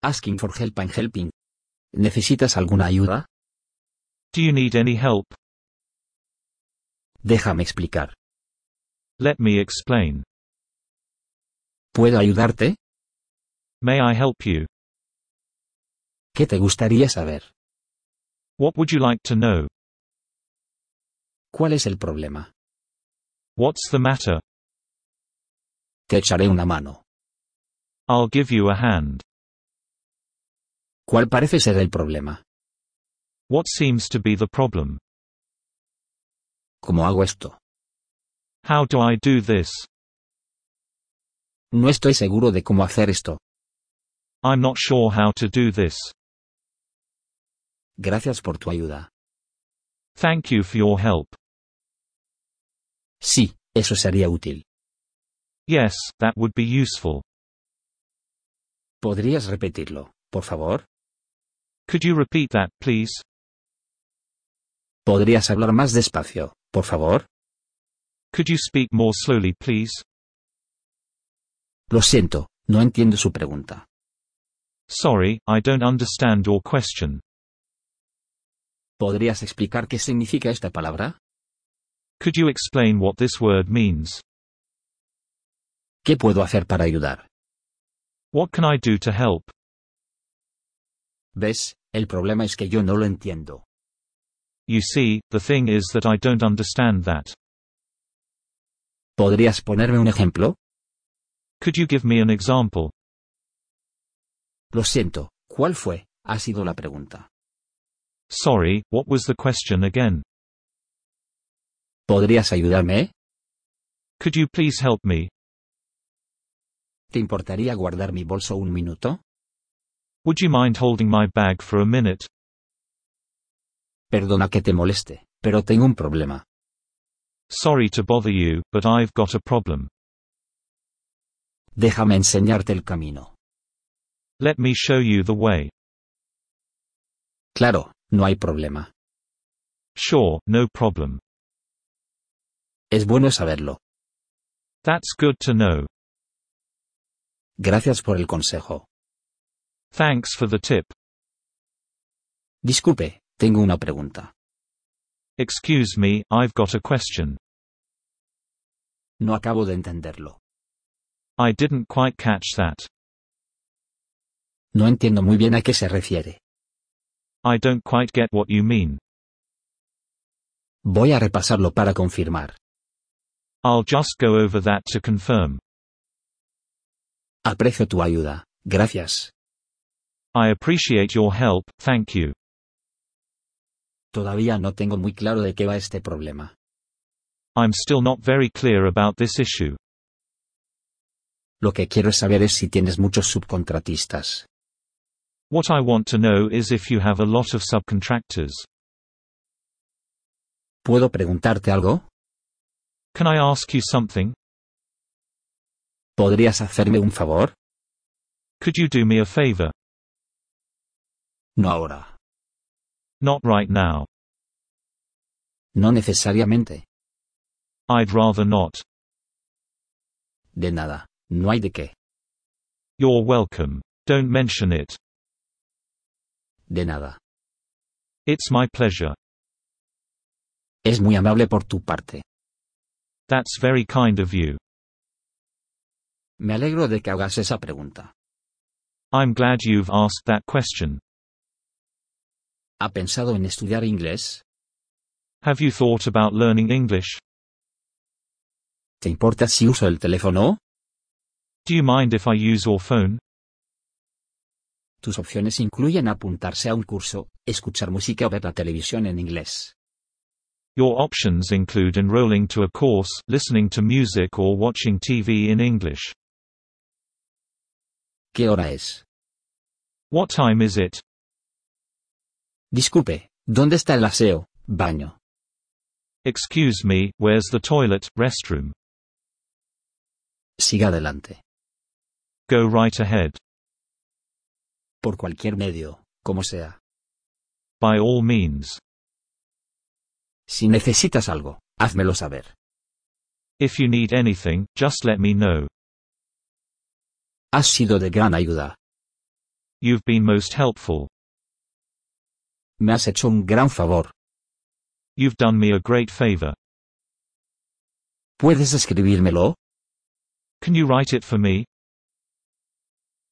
Asking for help and helping. ¿Necesitas alguna ayuda? Do you need any help? Déjame explicar. Let me explain. ¿Puedo ayudarte? May I help you? ¿Qué te gustaría saber? What would you like to know? ¿Cuál es el problema? What's the matter? Te echaré una mano. I'll give you a hand. ¿Cuál parece ser el problema? What seems to be the problem? ¿Cómo hago esto? How do I do this? No estoy seguro de cómo hacer esto. I'm not sure how to do this. Gracias por tu ayuda. Thank you for your help. Sí, eso sería útil. Yes, that would be useful. ¿Podrías repetirlo, por favor? Could you repeat that, please? ¿Podrías hablar más despacio, por favor? Could you speak more slowly, please? Lo siento, no entiendo su pregunta. Sorry, I don't understand your question. ¿Podrías explicar qué significa esta palabra? Could you explain what this word means? ¿Qué puedo hacer para ayudar? What can I do to help? ¿Ves? El problema es que yo no lo entiendo. You see, the thing is that I don't understand that. ¿Podrías ponerme un ejemplo? Could you give me an example? Lo siento, ¿cuál fue? Ha sido la pregunta. Sorry, what was the question again? ¿Podrías ayudarme? Could you please help me? ¿Te importaría guardar mi bolso un minuto? Would you mind holding my bag for a minute? Perdona que te moleste, pero tengo un problema. Sorry to bother you, but I've got a problem. Déjame enseñarte el camino. Let me show you the way. Claro, no hay problema. Sure, no problem. Es bueno saberlo. That's good to know. Gracias por el consejo. Thanks for the tip. Disculpe, tengo una pregunta. Excuse me, I've got a question. No acabo de entenderlo. I didn't quite catch that. No entiendo muy bien a qué se refiere. I don't quite get what you mean. Voy a repasarlo para confirmar. I'll just go over that to confirm. Aprecio tu ayuda, gracias. I appreciate your help, thank you. Todavía no tengo muy claro de qué va este problema. I'm still not very clear about this issue. Lo que quiero saber es si tienes muchos subcontratistas. What I want to know is if you have a lot of subcontractors. ¿Puedo preguntarte algo? Can I ask you something? ¿Podrías hacerme un favor? Could you do me a favor? No ahora. Not right now. No necesariamente. I'd rather not. De nada, no hay de qué. You're welcome. Don't mention it. De nada. It's my pleasure. Es muy amable por tu parte. That's very kind of you. Me alegro de que hagas esa pregunta. I'm glad you've asked that question. ¿Ha pensado en estudiar inglés? Have you thought about learning English? ¿Te importa si uso el teléfono? Do you mind if I use your phone? Tus opciones incluyen apuntarse a un curso, escuchar música o ver la televisión en inglés. Your options include enrolling to a course, listening to music or watching TV in English. ¿Qué hora es? What time is it? Disculpe, ¿dónde está el aseo, baño? Excuse me, where's the toilet, restroom? Siga adelante. Go right ahead. Por cualquier medio, como sea. By all means. Si necesitas algo, házmelo saber. If you need anything, just let me know. Has sido de gran ayuda. You've been most helpful. Me has hecho un gran favor. You've done me a great favor. ¿Puedes escribírmelo? Can you write it for me?